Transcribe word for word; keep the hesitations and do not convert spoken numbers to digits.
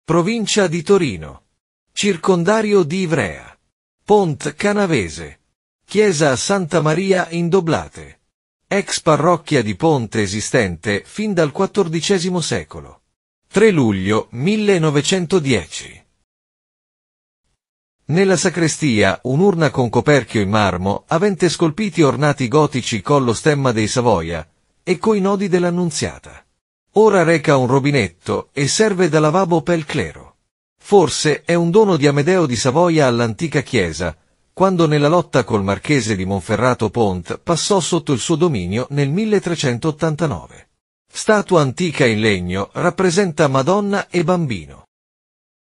Provincia di Torino. Circondario di Ivrea. Pont Canavese. Chiesa Santa Maria in Doblate. Ex parrocchia di Ponte esistente fin dal quattordicesimo secolo. tre luglio millenovecentodieci. Nella sacrestia un'urna con coperchio in marmo avente scolpiti ornati gotici collo stemma dei Savoia e coi nodi dell'Annunziata. Ora reca un robinetto e serve da lavabo pel clero. Forse è un dono di Amedeo di Savoia all'antica chiesa, quando nella lotta col marchese di Monferrato Pont passò sotto il suo dominio nel milletrecentottantanove. Statua antica in legno rappresenta Madonna e Bambino.